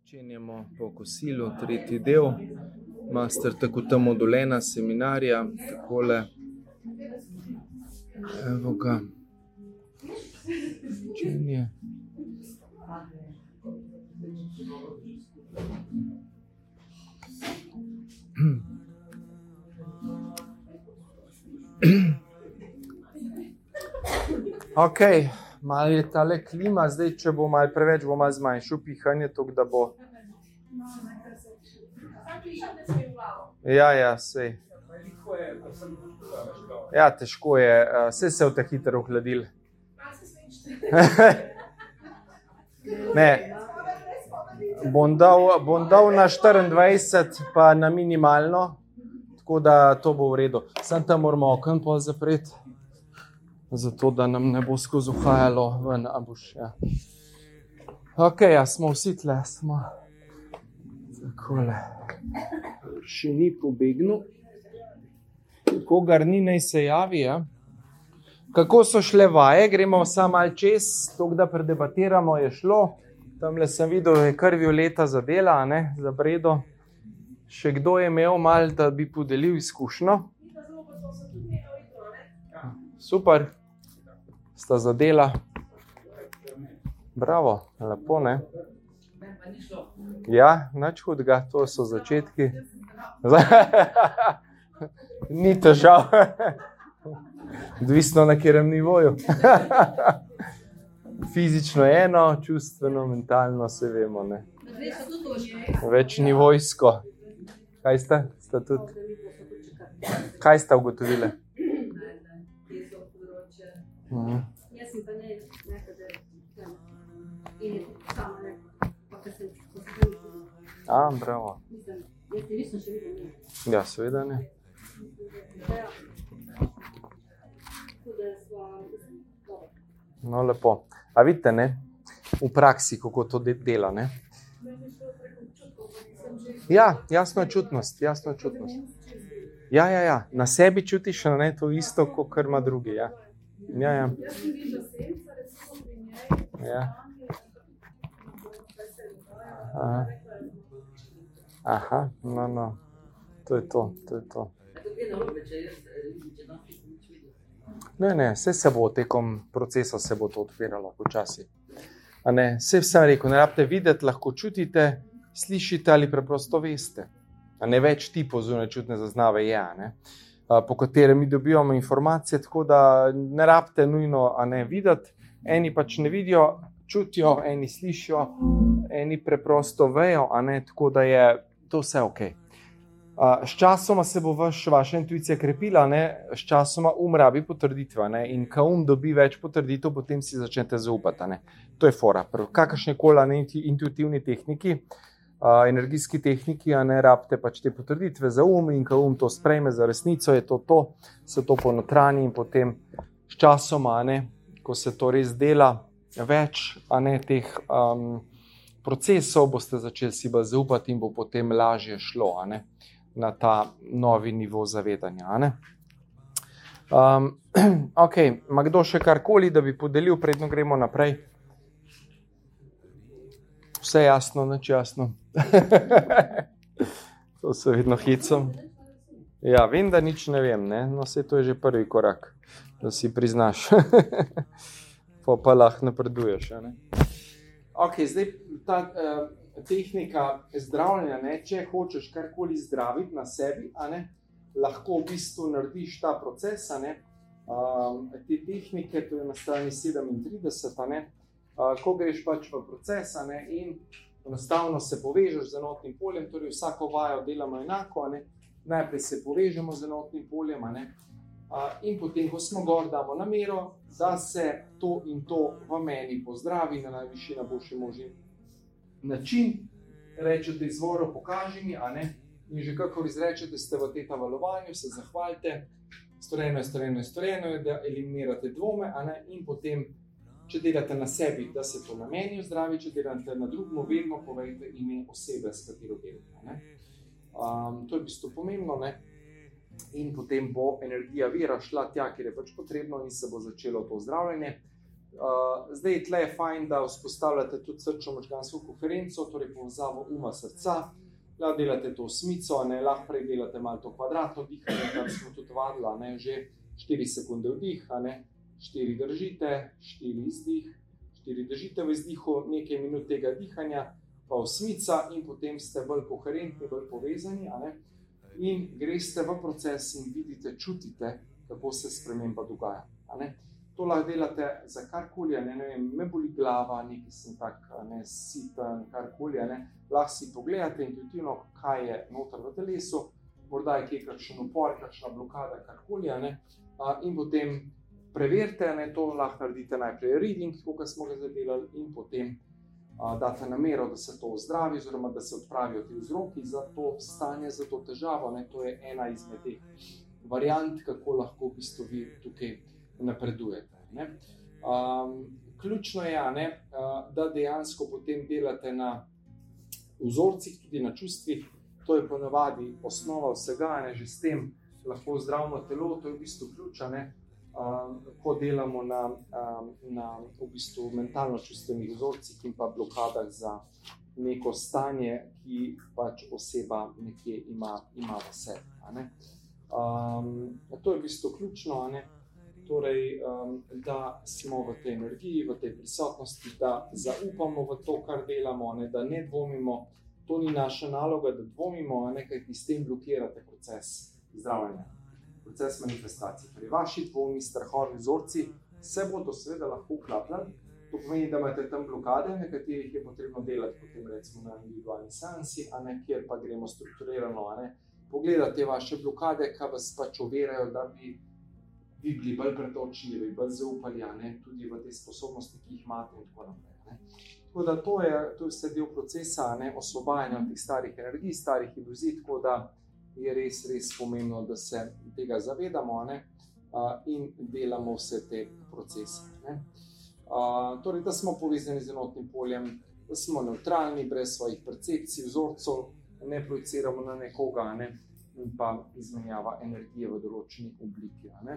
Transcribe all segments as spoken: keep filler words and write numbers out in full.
Začenjamo po kosilu, tretji del, master tako tam modulena seminarja, takole, evo ga, učenje. Ok, malo je tale klima, zdaj, če bo malo preveč, bo malo zmanjšal pihanje, tako da bo. Ja, ja, sej. Ja, težko je, sej se v te hitro ohladil. Ne, bom dal, bom dal na štiriindvajset, pa na minimalno, tako da to bo v redu. Sam tam moramo okno pol zapreti. Zato, da nam ne bo skozi uhajalo ven, a boš, ja. Ok, ja, smo vsi tle, smo. Takole. Še ni pobegnil. Kogar ni, naj se javi, ja. Kako so šle vaje? Gremo samo malo čez, tako da predebatiramo, je šlo. Tamle sem videl, je kar Violeta zadela, ne, za Bredo. Še kdo je imel malo, da bi podelil izkušnjo? Super, sta zadela. Bravo, lepo, ne? Ja, nič hudega, to so začetki. Ni težav. Odvisno na katerem nivoju. Fizično eno, čustveno, mentalno, se vemo, ne? Več nivojsko. Kaj sta? Sta tudi? Kaj sta ugotovile? Mhm. A, bravo. Ja, seveda ne. No, lepo. A vidite, ne? V praksi, kako to dela, ne? Ja, jasno čutnost, jasno čutnost. Ja, ja, ja, na sebi čutiš, ne, to isto, kot kar ima drugi, ja. Ja, ja. Ja. Aha. Aha, no, no. To je to, to je to. Ne, ne, vse se bo tekom procesa se bo to odpiralo počasi. A ne, vse sem rekel, ne rabite videti, lahko čutite, slišite ali preprosto veste. A ne več tipov zunaj čutne zaznave je, ne. Po katerem mi dobivamo informacije, tako da ne rabite nujno a ne videti. Eni pač ne vidijo, čutijo, eni slišijo, eni preprosto vejo, a ne, tako da je to vse ok. S časoma se bo vaš, vaša intuicija krepila, ne, s časoma um rabi potrditve, ne, in ko um dobi več potrditev, potem si začnete zaupati, ne. To je fora. Kakršnekoli ne intuitivni tehniki, Uh, energijski tehniki, a ne rabite pač te potrditve za um in ko um to sprejme za resnico, je to to, se to ponotrani in potem s časoma, a ne, ko se to res dela več, a ne, teh um, procesov, boste začeli si bolj zaupati in bo potem lažje šlo, a ne, na ta novi nivo zavedanja, a ne. Um, ok, ima kdo še karkoli, da bi podelil, predno gremo naprej? Vse jasno, nič jasno. To se vedno hicam. Ja, vem, da nič ne vem, ne? No, saj to je že prvi korak, da si priznaš. Pa pa lahko napreduješ, a ne? Ok, zdaj ta uh, tehnika zdravljenja, ne? Če hočeš karkoli zdraviti na sebi, a ne? Lahko v bistvu narediš ta proces, a ne? Um, te tehnike, to je na strani sedemintrideset, a ne? Uh, ko greš pač v proces, a ne, in enostavno se povežeš z enotnim poljem, torej vsako vajo delamo enako, a ne, najprej se povežemo z enotnim poljem, a ne, uh, in potem, ko smo gor, damo namero, da se to in to v meni pozdravi na najvišji, najboljši možni način, rečete izvoru, pokaži mi, a ne, in že kakor izrečete, ste v teta valovanju, se zahvalite, storjeno je, storjeno je, storjeno je, da eliminirate dvome, a ne, in potem če delate na sebi, da se to na meni ozdravi, če delate na drugmu, vedno povejte ime osebe, s katero delate, ne. Um, to je v bistvu pomembno, ne. In potem bo energija vira šla tja, kjer je pač potrebno in se bo začelo to zdravljenje. Uh, zdaj, tle je fajn, da vzpostavljate tudi srčno-možgansko konferenco, torej povezavo uma srca. Lahko delate to osmico, ne, lahko prej delate malo to kvadratno dihanje, kar smo tudi vadili, ne, že štiri sekunde vdih, ne, štiri držite, štiri izdih, štiri držite v izdihu, nekaj minut tega dihanja, pa osmica in potem ste bolj koherentni, bolj povezani, ne, in greste v proces in vidite, čutite, kako se sprememba dogaja. Ne. To lahko delate za karkoli, ne, ne vem, me boli glava, nekaj sem tak, ne, siten, karkoli, ne, lahko si pogledate intuitivno, kaj je noter v telesu, morda je kje kakšen upor, kakšna blokada, karkoli, ne, in potem preverite, ne, to lahko naredite najprej reading, kot smo ga zadelali, in potem a, date namero, da se to ozdravi, oziroma da se odpravijo ti vzroki za to stanje, za to težavo, ne, to je ena izmed teh variant, kako lahko v bistvu vi tukaj napredujete. Ne. Um, ključno je, ne, da dejansko potem delate na vzorcih, tudi na čustvih, to je ponavadi osnova vsega, ne, že s tem lahko zdravno telo, to je v bistvu ključa, ne, um, ko delamo na, um, na v bistvu mentalno-čustvenih vzorcih in pa blokadah za neko stanje, ki pač oseba nekje ima, ima v sebi. Ne. Um, to je v bistvu ključno, ne. Torej, um, da smo v tej energiji, v tej prisotnosti, da zaupamo v to, kar delamo, ne, da ne dvomimo, to ni naša naloga, da dvomimo, ne, kajti s tem blokirate proces zdravljenja, proces manifestacije. Torej, vaši dvomi, strahovi, vzorci se bodo seveda lahko uklapljali, to pomeni, da imate tam blokade, na katerih je potrebno delati, potem recimo na individualni seansi, a ne, kjer pa gremo strukturirano, a ne, pogledati te vaše blokade, kaj vas pač ovirajo, da bi vi bili bolj pretočni, bi bolj zaupali, ne, tudi v te sposobnosti, ki jih imate in tako naprej. Ne. Tako da to je, to je vse del procesa, ne, osvobajanja teh starih energij, starih iluzij, tako da je res, res pomembno, da se tega zavedamo, ne, in delamo vse te procese. Ne. Torej, da smo povezani z enotnim poljem, da smo nevtralni, brez svojih percepcij, vzorcev, ne projiciramo na nekoga, ne, in pa izmenjava energije v določeni obliki. Ne.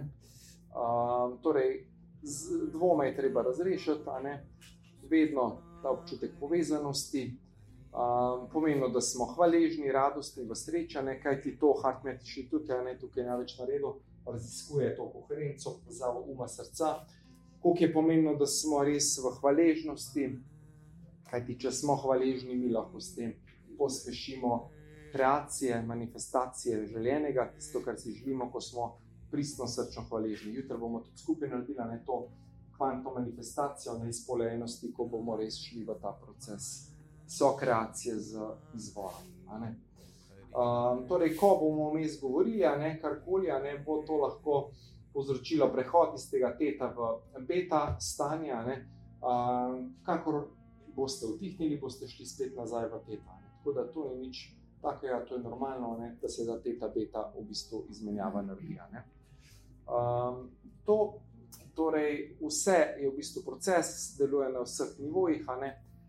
Uh, torej, z dvome je treba razrešiti, a ne, vedno ta občutek povezanosti, uh, pomembno, da smo hvaležni, radostni, v srečane, kajti to HeartMath Inštitut, a ne, tukaj največ naredil, raziskuje to koherenco, povezavo uma srca, koliko je pomembno, da smo res v hvaležnosti, kajti če smo hvaležni, mi lahko s tem pospešimo kreacije, manifestacije željenega, tisto, kar si želimo, ko smo pristno srčno hvaležni. Jutri bomo tudi skupaj naredili, ne, to kvantno manifestacijo na izpolnjenosti, ko bomo res šli v ta proces sokreacije z izvorom. A ne. Um, torej, ko bomo vmes govorili, a ne, karkoli, a ne, bo to lahko povzročilo prehod iz tega teta v beta stanja, ne, um, kakor boste vdihnili, boste šli spet nazaj v teta. Ne. Tako da to ni nič takega, to je normalno, ne, da se za teta beta v bistvu izmenjava energija. Ne. Um, to, torej, vse je v bistvu proces, deluje na vseh nivojih, a ne,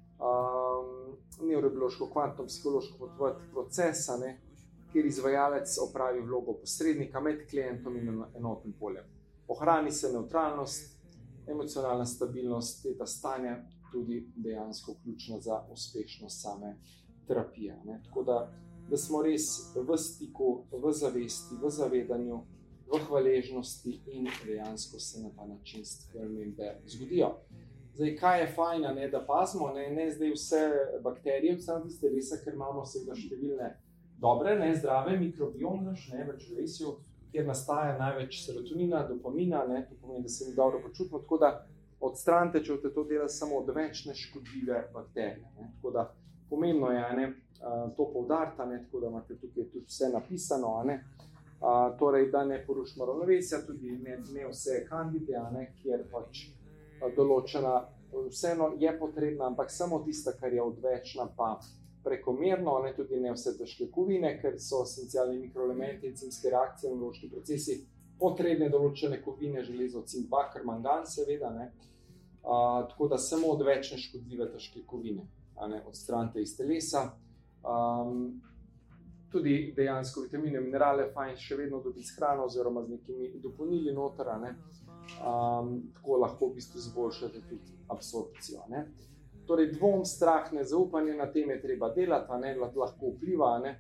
um, nevrobiološko, kvantno, psihološko potvrt proces, a ne, kjer izvajalec opravi vlogo posrednika med klientom in enotnim poljem. Ohrani se nevtralnost, emocionalna stabilnost, teta stanja tudi dejansko ključna za uspešnost same terapije. Ne. Tako da, da smo res v stiku, v zavesti, v zavedanju, v hvaležnosti in dejansko se na ta način spremembe zgodijo. Zdaj, kaj je fajn, ne, da pazimo, ne, ne zdaj vse bakterije, vse tiste resa, ker imamo seveda številne dobre, ne, zdrave mikrobiom naš, ne, v črevesju, kjer nastaja največ serotonina, dopamina, ne, to pomeni, da se mi dobro počutimo, tako da odstranite, če boste to delati samo odvečne škodljive bakterije. Ne, tako da pomembno je, ne, to poudariti, ne, tako da imate tukaj tudi vse napisano, ne, a, torej, da ne porušimo ravnovesja, tudi ne, ne vse kandide, ne, kjer pač določena vseeno je potrebna, ampak samo tista, kar je odvečna, pa prekomerno, ne, tudi ne vse težke kovine, ker so esencialni mikroelementi, encimske reakcije, imunološki procesi, potrebne določene kovine, železo, cink, baker, mangan, seveda, ne, a, tako da samo odvečne škodljive težke kovine, a ne, odstranite iz telesa. Um, tudi dejansko vitamine, minerale, fajn še vedno dobiti s hrano oziroma z nekimi dopolnili noter, a ne. um, tako lahko v bistvu izboljšate tudi absorpcijo. Ne? Torej, dvom, strah, nezaupanje, na tem je treba delati, ne, lahko vpliva, ne.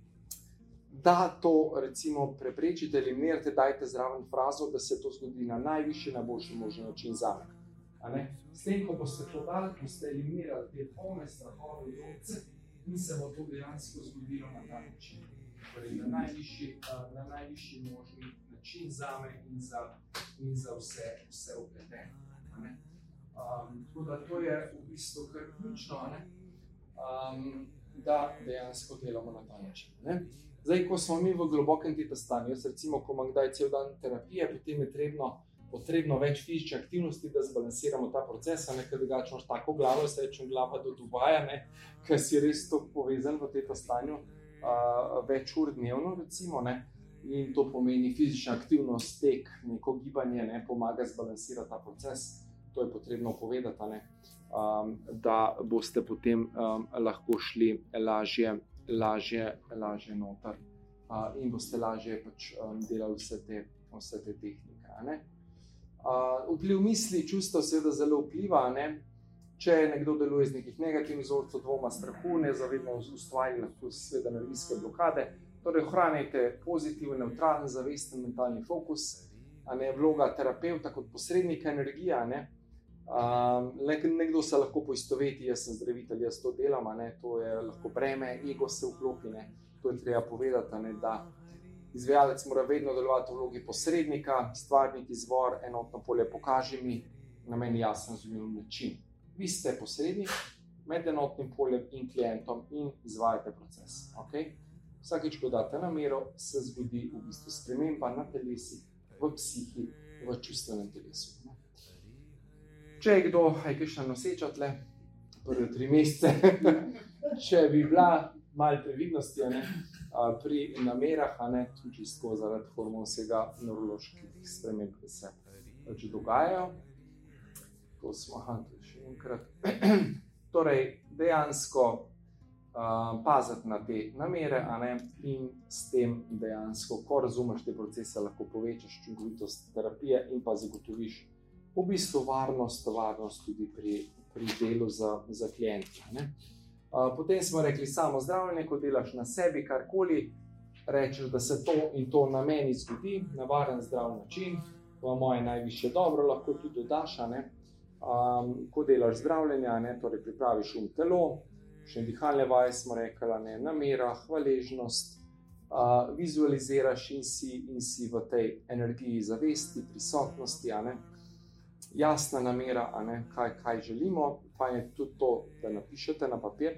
Da to recimo preprečite, eliminirate, dajte zraven frazo, da se to zgodi na najvišji, najboljši možni način zame. S tem, ko boste to dali, boste eliminirali te dvome, strahove, vzorce in se bo to dejansko zgodilo na ta način. Torej, na najvišji, na najvišji možni način zame in za, in za vse, vse vpletene. Um, tako da to je v bistvu kar ključno, ne? Um, da dejansko delamo na ta način. Ne? Zdaj, ko smo mi v globokem teta stanju, jaz recimo, ko imam kdaj cel dan terapije, potem je trebno, potrebno več fizične aktivnosti, da zbalansiramo ta proces, ne? Ker drugače imaš tako glavo, se rečem glava do Dubaja, ne? Ker si res to povezan v teta stanju uh, več ur dnevno, recimo, ne? In to pomeni fizična aktivnost, tek, neko gibanje, ne? Pomaga zbalansirati ta proces. To je potrebno povedati, ne? Um, da boste potem um, lahko šli lažje, lažje, lažje noter uh, in boste lažje pač, um, delali vse te, vse te tehnike. Ne? Uh, vpliv misli, čustev seveda zelo vpliva. Ne? Če nekdo deluje z nekih negativnih vzorcev, dvoma, strahu, nezavedno ustvari lahko seveda energijske blokade. Torej, ohranjajte pozitiven, nevtralen, zavesten mentalni fokus. A ne, vloga terapevta kot posrednika energije. Ne? Um, nekdo se lahko poistoveti, jaz sem zdravitelj, jaz to delam, ne? To je lahko breme, ego se vklopi, ne? To je treba povedati, ne? Da izvajalec mora vedno delovati v vlogi posrednika, stvarnik, izvor, enotno polje, pokaži mi na meni jasen razumljiv način. Vi ste posrednik med enotnim poljem in klientom in izvajate proces. Okay? Vsakič, ko date namero, se zgodi v bistvu sprememba na telesi, v psihi, v čustvenem telesu. Ne? Če je kdo, aj kakšna noseča tle, prve tri mesece, če bi bila malo previdnosti, ne, pri namerah, a ne, tudi čisto zaradi hormonskega nevroloških sprememb, ki se pač dogajajo. To smo, aha, to je še enkrat. Torej, dejansko uh, paziti na te namere, a ne, in s tem dejansko, ko razumeš te procese, lahko povečaš učinkovitost terapije in pa zagotoviš v bistvu varnost, varnost tudi pri, pri delu za, za klienta. Ne? Uh, potem smo rekli samo zdravljenje, ko delaš na sebi karkoli, rečeš, da se to in to na meni zgodi, na varen zdrav način, v moje najvišje dobro lahko tudi dodaš, ne? Um, ko delaš zdravljenja, ne? Torej pripraviš um telo, še dihalne vaje smo rekli, ne? Namera, hvaležnost, uh, vizualiziraš in si, in si v tej energiji zavesti, prisotnosti, a ne? Jasna namera, a ne, kaj, kaj želimo, pa je tudi to, da napišete na papir.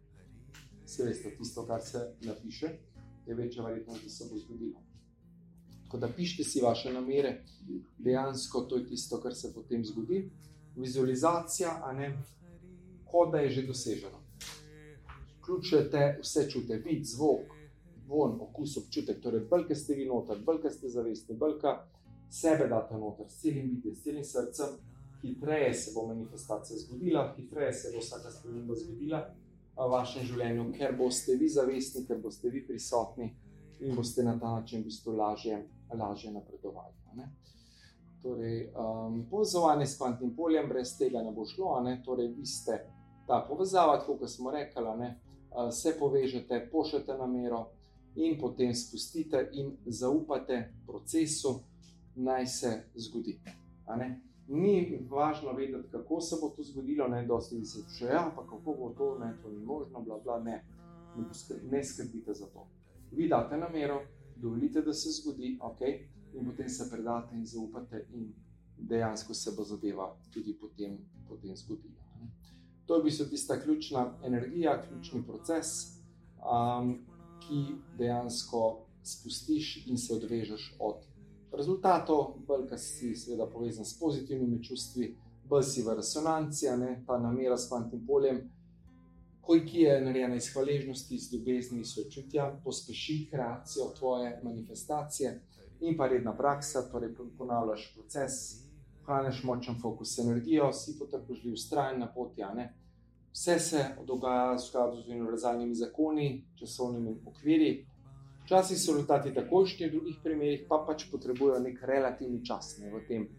Se veste, tisto, kar se napiše, je večja verjetnost, da se bo zgodilo. Tako da pišite si vaše namere, dejansko to je tisto, kar se potem zgodi. Vizualizacija, a ne, kot da je že doseženo. Vključujete vse čute, vid, zvok, von, okus, občutek, torej bolj, ki ste vi noter, bolj, ki ste zavestni, bolj, ki sebe date noter, s celim bitjem, s celim srcem, hitreje se bo manifestacija zgodila, hitreje se bo vsaka sprememba zgodila v vašem življenju, ker boste vi zavestni, ker boste vi prisotni in boste na ta način v bistvu lažje, lažje napredovali. Ne? Torej, um, povezovanje s kvantnim poljem, brez tega ne bo šlo, ne? Torej, vi ste ta povezava, tako kot smo rekli, ne? Uh, se povežete, pošljete namero in potem spustite in zaupate procesu, naj se zgodi. A ne? Ni važno vedeti, kako se bo to zgodilo, ne, dosti se še, ja, pa kako bo to, ne, to ni možno, bla, bla, ne. Ne skrbite za to. Vi date namero, dovolite, da se zgodi, ok, in potem se predate in zaupate in dejansko se bo zadeva tudi potem, potem zgodila. Ne. To je v bistvu tista ključna energija, ključni proces, um, ki dejansko spustiš in se odvežeš od rezultatov, bolj, ki si seveda povezan s pozitivnimi čustvi, bolj si v resonanci, ne, ta namera s kvantnim poljem, ki je narejena iz hvaležnosti, iz ljubezni, iz sočutja, pospeši kreacijo tvoje manifestacije in pa redna praksa, torej ponavljaš proces, ohranjaš močen fokus energijo, si potrpežljiv, vztrajen na poti, ne. Vse se dogaja v skladu z univerzalnimi zakoni, časovnimi okviri. Včasih so rezultati takojšnji, v drugih primerih pa pač potrebujejo nek relativni čas, ne, v tem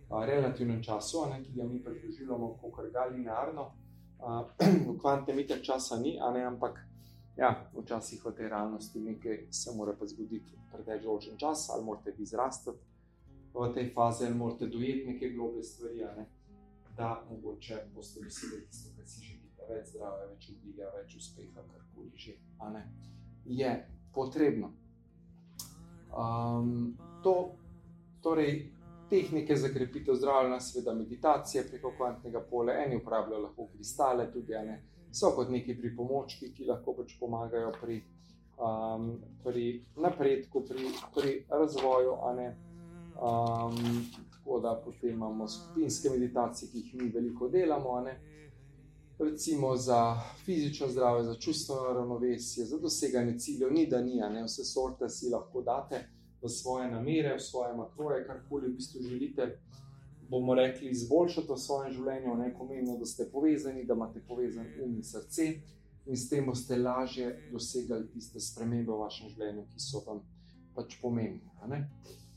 a, relativnem času, a ne, ki ga mi preživljamo kakor ga linearno. A, v kvantnem itak časa ni, a ne, ampak ja, včasih v tej realnosti nekaj se mora pa zgoditi preveč določen čas, ali morate vi zrastati v tej fazi, ali morate dojeti neke globlje stvari, a ne, da mogoče boste dosegli tisto, kar si želite, več zdravja, več obilja, več uspeha, karkoli že, a ne, je potrebno. Um, to, torej, tehnike za krepitev zdravljenja, seveda meditacije preko kvantnega polja, eni uporabljajo lahko kristale tudi, a ne, so kot neki pripomočki, ki lahko pač pomagajo pri, um, pri napredku, pri, pri razvoju, a ne. Um, tako da potem imamo skupinske meditacije, ki jih mi veliko delamo, a ne. Recimo za fizično zdravje, za čustveno ravnovesje, za doseganje ciljev, ni da ni, a ne, vse sorte si lahko date v svoje namere, v svoje makroje, karkoli v bistvu želite, bomo rekli, izboljšati v svojem življenju, ne, pomembno, da ste povezani, da imate povezan um in srce in s tem boste lažje dosegali tiste spremembe v vašem življenju, ki so vam pač pomembne, a ne.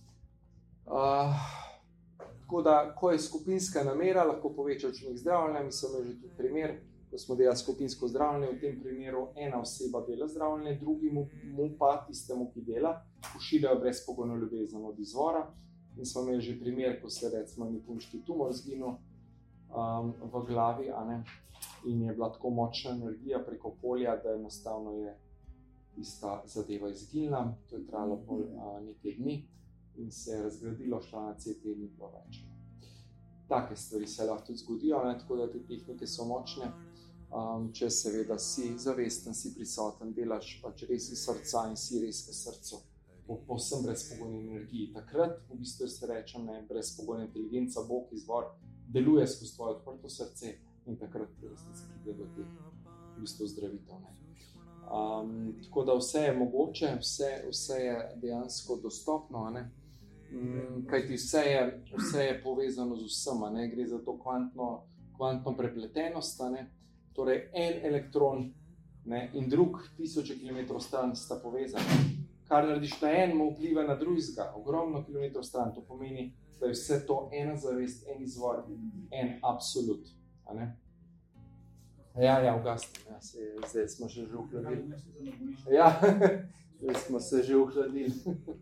Uh, tako da, ko je skupinska namera, lahko poveča učinek zdravljenja. Mi smo imeli že tudi primer, ko smo delali skupinsko zdravljenje, v tem primeru ena oseba dela zdravljenje, drugi mu, mu pa tistemu, ki dela, pošiljajo brezpogojno ljubezen od izvora. In smo imeli že primer, ko se recimo ni punčki tumor zginil um, v glavi, a ne, in je bila tako močna energija preko polja, da enostavno je tista zadeva izginila. To je trajalo pol uh, nekaj dni in se je razgradilo, šla na C T, ni bilo več. Take stvari se lahko tudi zgodijo, ne, tako da te tehnike so močne. Um, če seveda si zavesten, si prisoten, delaš pač res iz srca in si res v srcu, po povsem brezpogojni energiji. Takrat, v bistvu se rečem, ne, brezpogojna inteligenca, Bog, izvor, deluje skozi tvoje odprto srce in takrat pride do teh v bistvu zdravitev. Ne. Um, tako da vse je mogoče, vse, vse je dejansko dostopno, a ne. Um, kajti vse je, vse je povezano z vsem, a ne. Gre za to kvantno, kvantno prepletenost, a ne. Torej, en elektron, ne, in drug tisoče kilometrov stran sta povezani. Kar narediš na enemu, vpliva na drugega, ogromno kilometrov stran. To pomeni, da je vse to ena zavest, en izvor, en absolut. A ne? Ja, ja, ugasnem. Ja, se, zdaj smo se že uhladili. Ja, zdaj smo se že uhladili.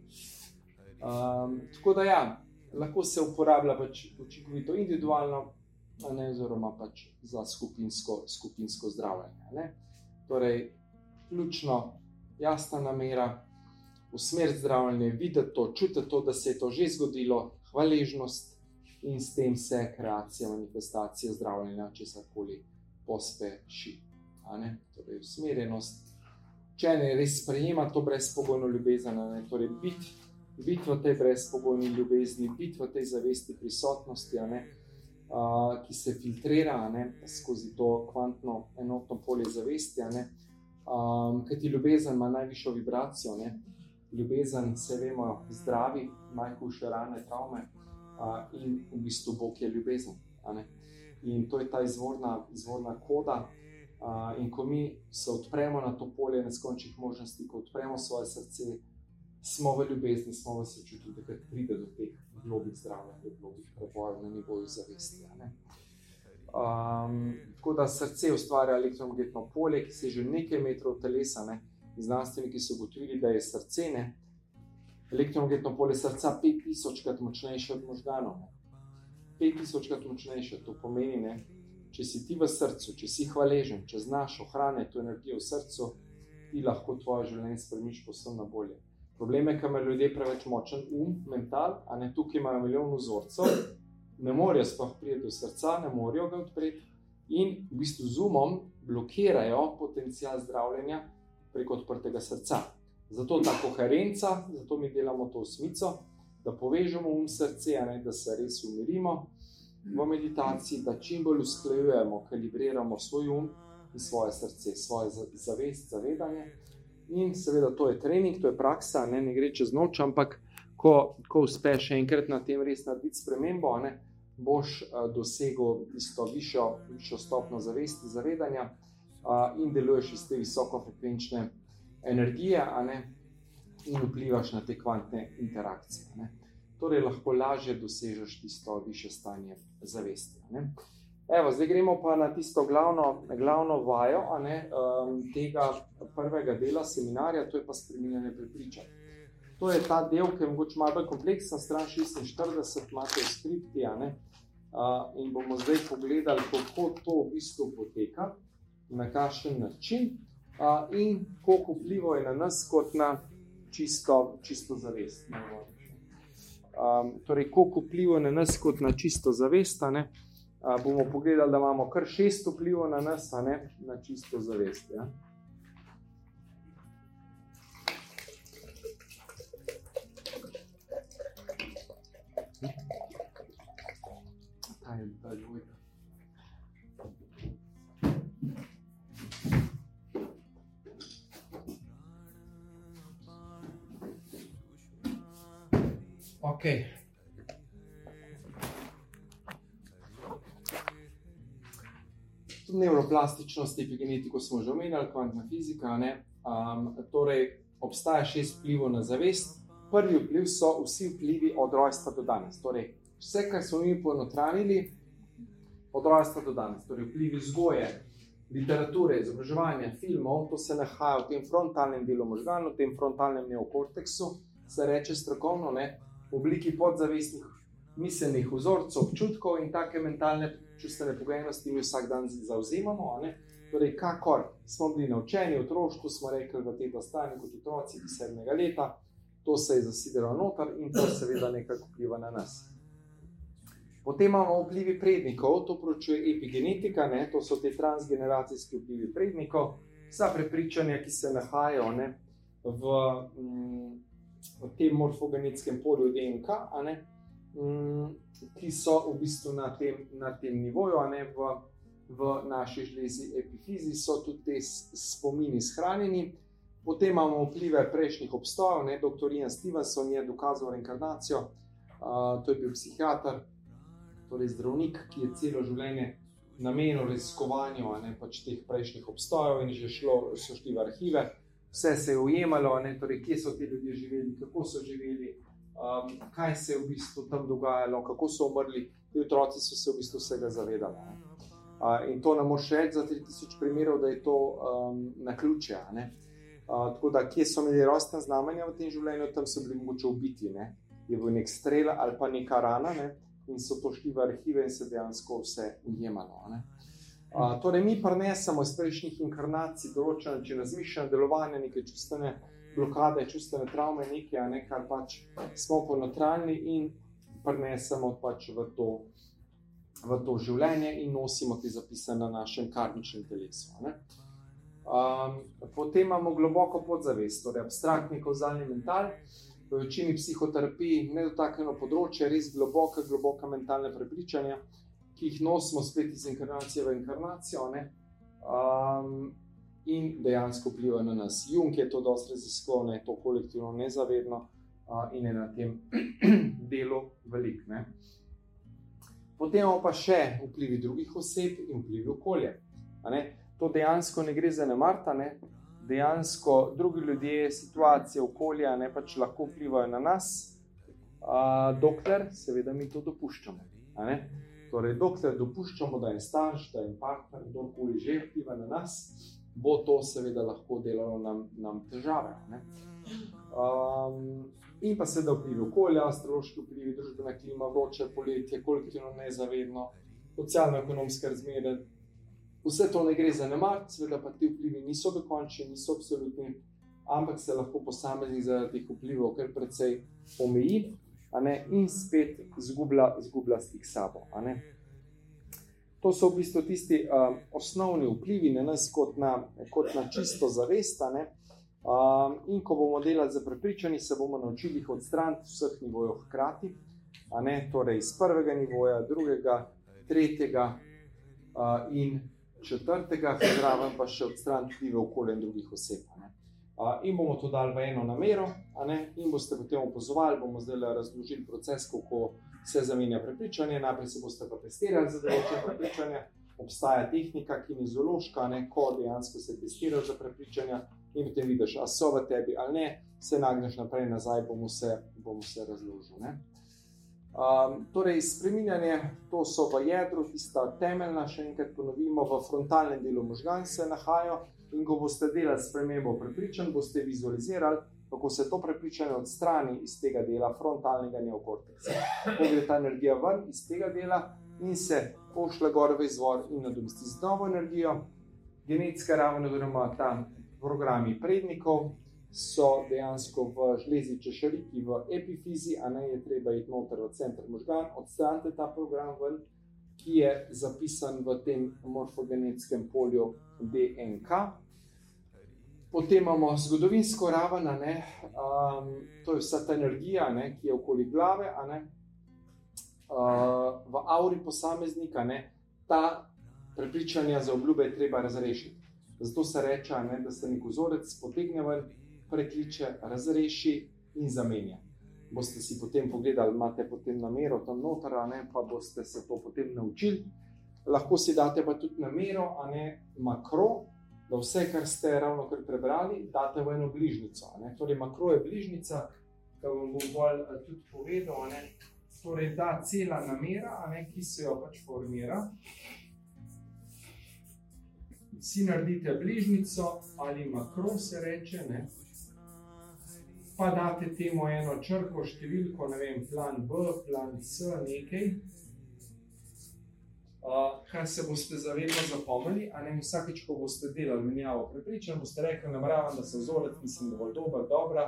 Um, tako da ja, lahko se uporablja pač učinkovito individualno, a ne, oziroma pač za skupinsko, skupinsko zdravljenje. Ne? Torej, ključno, jasna namera, usmeriti zdravljenje, videti to, čutiti to, da se je to že zgodilo, hvaležnost in s tem se kreacija, manifestacija zdravljenja, česarkoli pospeši. A ne? Torej, usmerjenost, če ne res sprejema to brezpogojno ljubezen, a ne? Torej, biti bit v tej brezpogojni ljubezni, biti v tej zavesti prisotnosti, a ne? Uh, ki se filtrira, a ne? Skozi to kvantno enotno polje zavesti, a ne? Um, kajti ljubezen ima najvišjo vibracijo, ne? Ljubezen, se vemo, zdravi, najhujše rane, travme, uh, in v bistvu Bog je ljubezen, a ne? In to je ta izvorna, izvorna koda, uh, in ko mi se odpremo na to polje neskončnih možnosti, ko odpremo svoje srce, smo v ljubezni, smo v sočutju, da pride do teh globih zdravljenj, do globih prebojev na nivoju zavesti, a ne? Um, tako da srce ustvarja elektromagnetno polje, ki seže nekaj metrov telesa, ne? Znanstveniki so ugotovili, da je srce, ne, elektromagnetno polje srca pet tisočkrat močnejše od možganov. Ne. pet tisočkrat močnejše, to pomeni, ne, če si ti v srcu, če si hvaležen, če znaš ohranjati to energijo v srcu, ti lahko tvoje življenje spremeniš povsem na bolje. Problem je, ker imajo ljudje preveč močen um, mental, a ne, tukaj imajo milijon vzorcev, ne morejo sploh priti do srca, ne morejo ga odpreti in v bistvu z umom blokirajo potencial zdravljenja preko odprtega srca. Zato ta koherenca, zato mi delamo to osmico, da povežemo um srce, a ne, da se res umirimo v meditaciji, da čim bolj usklajujemo, kalibriramo svoj um in svoje srce, svoje zavest, zavedanje. In seveda to je trening, to je praksa, ne, ne gre čez noč, ampak ko, ko uspeš enkrat na tem res narediti spremembo, ne, boš uh, dosegel tisto višjo, višjo stopno zavesti, zavedanja uh, in deluješ iz te visokofrekvenčne energije, a ne, in vplivaš na te kvantne interakcije. Ne. torej lahko lažje dosežeš tisto višje stanje zavesti. Ne? Evo, zdaj gremo pa na tisto glavno, glavno vajo a ne, um, tega prvega dela seminarja, to je pa spreminjanje prepričanj. To je ta del, ki je mogoče malo bolj kompleksen, stran šestinštirideset, imate v skripti, a ne, uh, in bomo zdaj pogledali, kako to v bistvu poteka, na kakšen način uh, in koliko vplivo je na nas kot na čisto, čisto zavest. Um, torej, koliko vplivo je na nas kot na čisto zavest, a ne, uh, bomo pogledali, da imamo kar šest vplivov na nas, a ne, na čisto zavest. Ja. Ta je, ta je dvojka. Ok. Tudi nevroplastičnost, epigenetiko smo že omenjali, kvantna fizika, ne? Um, torej, obstaja šest vplivov na zavest. Prvi vpliv so vsi vplivi od rojstva do danes. Torej, vse, kar smo mi ponotranili od rojstva do danes. Torej, vplivi vzgoje, literature, izobraževanja, filmov, to se nahaja v tem frontalnem delu možganov, v tem frontalnem neokorteksu, se reče strokovno, ne? V obliki podzavestnih miselnih vzorcev, občutkov in take mentalne čustvene pogojenosti mi vsak dan zavzemamo. A ne? Torej, kakor smo bili naučeni v otroštvu, smo rekli v teta stanju kot otroci do sedmega leta, to se je zasidelo noter in to seveda nekako vpliva na nas. Potem imamo vplivi prednikov, to proučuje epigenetika, ne? To so te transgeneracijski vplivi prednikov, vsa prepričanja, ki se nahajajo, ne, v mm, v tem morfogenetskem polju D N K, a ne, ki so v bistvu na tem, na tem nivoju, a ne, v, v naši žlezi epifizi, so tudi te spomini shranjeni. Potem imamo vplive prejšnjih obstojev, ne, doktor Ian Stevenson je dokazal reinkarnacijo, uh, to je bil psihiater, torej zdravnik, ki je celo življenje namenil raziskovanju, a ne, pač teh prejšnjih obstojev in že šlo, so šli v arhive. Vse se je ujemalo, ne, torej, kje so ti ljudje živeli, kako so živeli, um, kaj se je v bistvu tam dogajalo, kako so umrli, ti otroci so se v bistvu vsega zavedali. Uh, in to nam moraš reči za tri tisoč primerov, da je to um, naključje. Ne. Uh, tako da, kje so imeli rojstna znamenja v tem življenju, tam so bili mogoče ubiti, ne. Je bil nek strel ali pa neka rana, ne, in so to šli v arhive in se dejansko vse ujemalo. Ne. Uh, torej, mi prinesemo iz prejšnjih inkarnacij določen način razmišljanja, delovanja, neke čustvene blokade, čustvene travme, nekaj, ne, kar pač smo ponotranjili in prinesemo pač v to, v to življenje in nosimo te zapise na našem karmičnem telesu. Ne. Um, potem imamo globoko podzavest, torej abstraktni kauzalni mental, v večini psihoterapiji nedotaknjeno področje, res globoka, globoka mentalne prepričanja, ki jih nosimo spet iz inkarnacije v inkarnacijo, ne, um, in dejansko vpliva na nas. Jung je to dosti raziskoval, ne, to kolektivno nezavedno uh, in je na tem delu velik. Ne. Potem imamo pa še vplivi drugih oseb in vplivi okolja. A ne. To dejansko ne gre zanemariti, ne. Dejansko drugi ljudje, situacije, okolja, ne, pač lahko vplivajo na nas, uh, dokler seveda mi to dopuščamo. A ne. Torej, dokler dopuščamo, da je starš, da je partner, kdorkoli že vpliva na nas, bo to seveda lahko delalo nam, nam težave. Ne? Um, in pa seveda vplivi okolja, astrološki vplivi, družbena klima, vroče poletje, kolektivno nezavedno, socialno-ekonomske razmere. Vse to ne gre zanemariti, seveda pa ti vplivi niso dokončni, niso absolutni, ampak se lahko posameznik zaradi teh vplivov kar precej omeji. A ne, in spet zgublja, zgublja stik s sabo. A ne. To so v bistvu tisti um, osnovni vplivi na nas kot na, kot na čisto zavest. A ne. Um, in ko bomo delali za prepričanji, se bomo naučili jih odstraniti vseh nivojev hkrati. A ne, torej iz prvega nivoja, drugega, tretjega uh, in četrtega, zraven pa še odstraniti vplive okolja in drugih oseb. A ne. Uh, in bomo to dali v eno namero, a ne, in boste potem opazovali, bomo zdaj razložili proces, kako se zamenja prepričanje, najprej se boste pa testirali za določene prepričanja, obstaja tehnika kinezološka, ne, ko dejansko se testirajo za prepričanja in potem vidiš, a so v tebi ali ne, se nagneš naprej nazaj, bomo se, bomo se razložili. Ne. Um, torej, spreminjanje, to so v jedru, tista temeljna, še enkrat ponovimo, v frontalnem delu možgan se nahajajo in ko boste delali spremembo prepričanj, boste vizualizirali, kako se to prepričanje odstrani iz tega dela frontalnega neokorteksa. Ko gre ta energija ven iz tega dela in se pošle gor v izvor in nadomesti z novo energijo. Genetska raven, oziroma ta programi prednikov, so dejansko v žlezi češariki, v epifizi, a ne je treba iti noter v center možgan, odstranite ta program ven, ki je zapisan v tem morfogenetskem polju D N K. Potem imamo zgodovinsko raven, a ne, um, to je vsa ta energija, ne, ki je okoli glave, a ne, uh, v auri posameznika, ne, ta prepričanja za obljube je treba razrešiti. Zato se reče, a ne, da se nek vzorec potegne ven, prekliče, razreši in zamenja. Boste si potem pogledali, imate potem namero tam noter, a ne, pa boste se to potem naučili. Lahko si date pa tudi namero, a ne, makro, da vse, kar ste ravno kar prebrali, date v eno bližnico. A ne. Torej, makro je bližnica, ki vam bom bolj tudi povedal, a ne. Torej, ta cela namera, a ne, ki se jo pač formira, si naredite bližnico ali makro se reče, ne. Pa date temu eno črko, številko, ne vem, plan B, plan C, nekaj, uh, kar se boste zavedno zapomnili, a ne vsakič, ko boste delali menjavo prepričanj, boste rekli, nameravam, da se vzorec, mislim, dovolj dober, dobra,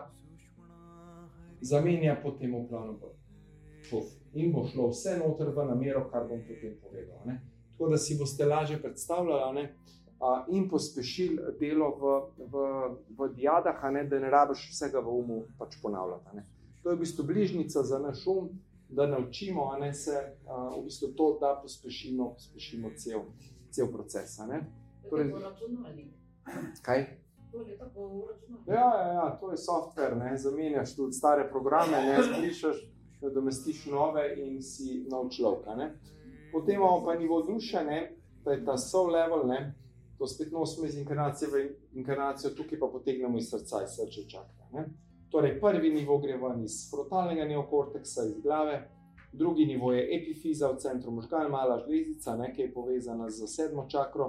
zamenja po temu planu B. Puf. In bo šlo vse noter v namero, kar bom potem povedal, ne. Tako da si boste lažje predstavljali, ne, Uh, in pospešili delo v, v, v diadah, a ne, da ne rabiš vsega v umu pač ponavljati. Ne. To je v bistvu bližnica za naš um, da naučimo, a ne, se uh, v bistvu to, da pospešimo, pospešimo cel, cel proces. A ne. Torej, kaj? Ja, ja, ja, to je software, ne, zamenjaš tudi stare programe, ne, zbrišeš, nadomestiš nove in si nov človek. Ne. Potem imamo pa nivo duše, ne, to je ta soul level, ne. To spet nosimo iz inkarnacije v inkarnacijo, tukaj pa potegnemo iz srca, iz srčne čakre. Ne? Torej, prvi nivo gre ven iz frontalnega neokorteksa, iz glave, drugi nivo je epifiza v centru možgan, mala žlezica, ne, ki je povezana z sedmo čakro.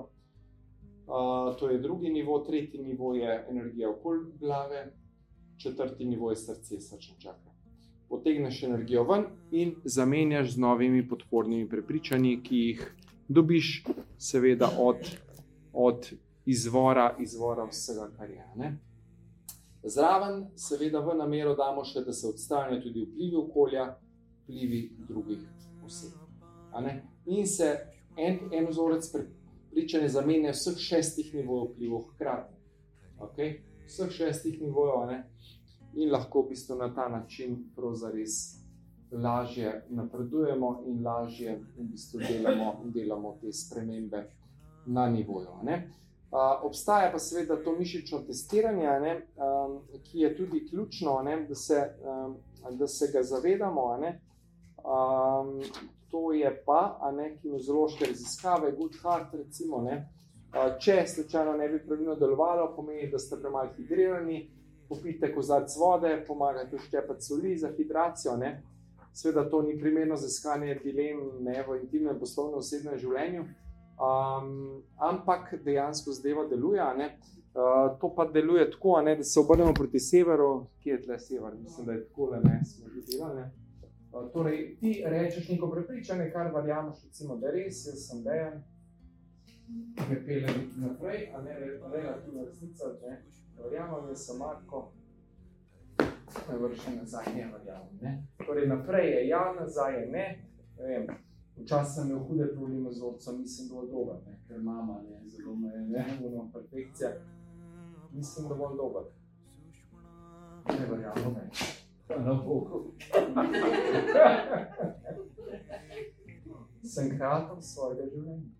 Uh, to je drugi nivo, tretji nivo je energija okoli glave, četrti nivo je srce, srčna čakra. Potegneš energijo ven in zamenjaš z novimi podpornimi prepričanji, ki jih dobiš seveda od od izvora, izvora vsega, kar je. Ne? Zraven seveda v namero damo še, da se odstranijo tudi vplivi okolja, vplivi drugih oseb. A ne? In se en, en vzorec prepričanja zamenja vseh šestih nivojev vplivov hkrati. Okay? Vseh šestih nivojev, a ne? In lahko v bistvu na ta način zares lažje napredujemo in lažje v bistvu delamo, delamo te spremembe na nivoju. Ne? Uh, obstaja pa seveda to mišično testiranje, ne? Um, ki je tudi ključno, ne? Da, se, um, da se ga zavedamo. Ne? Um, to je pa, a ne, kinezološke raziskave, Goodhart recimo, ne? Uh, če slučajno ne bi pravilno delovalo, pomeni, da ste premalo hidrirani, popijte kozarec vode, pomagate ščepati soli za hidracijo. Ne? Seveda to ni primerno za iskanje dilem, ne, v intimnem, poslovnem, osebnem življenju. Um, ampak dejansko zdajva deluje, a ne. Uh, to pa deluje tako, a ne, da se obrnemo proti severu, ki je tle sever, mislim, da je tako, ne, smo že delali. Uh, torej, ti rečeš neko prepričanje, kar verjameš, recimo, da res, jaz sem Dejan, me pelje naprej, a ne, relativna resnica, ne, verjamem, jaz sem Marko, me vrši nazaj, ne verjamem, ne. Torej, naprej je ja, nazaj je ne, ne vem. Včasih sem imel hude probleme z vzorcem, nisem dovolj dober, ne, ker mama, ne, zelo me je, ne, ono perfekcija, nisem dovolj dober. Ne verjamem, ne, na Bogu. Sem kreator svojega življenja.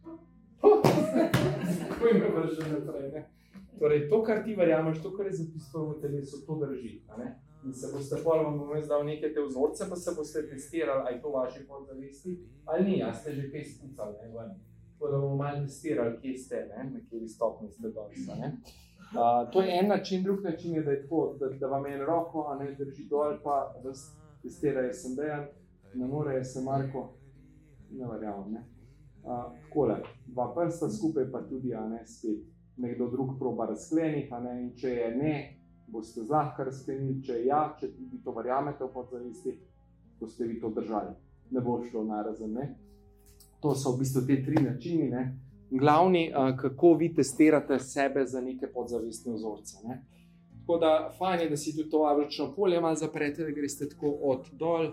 Tako ime vrži naprej, ne. Torej, to, kar ti verjameš, to, kar je zapisano v telesu, to drži, a ne. In se boste pol, vam bom jaz dal neke te vzorce, pa se boste testirali, ali je to vaši podzavesti, ali ni, a ste že kaj spucali, ne, ven. Tako da bomo malo testirali, kje ste, ne, na kjeri stopni ste danes, ne. Uh, to je en način, drug način je, da je tako, da, da vam en roko, a ne, drži dol, pa da testirajo sem Dejan, ne more se Marko, ne verjamem, ne. Uh, takole, dva prsta skupaj, pa tudi, a ne, spet nekdo drug proba razkleniti, a ne, in če je ne, boste zlahka razklenili, če je ja, če tudi to verjamete v podzavesti, boste vi to držali. Ne bo šlo narazen, ne. To so v bistvu te tri načini, ne. Glavni, uh, kako vi testirate sebe za neke podzavestne vzorce, ne. Tako da, fajn je, da si tudi to avrično polje malo zaprete, da greste tako od dol,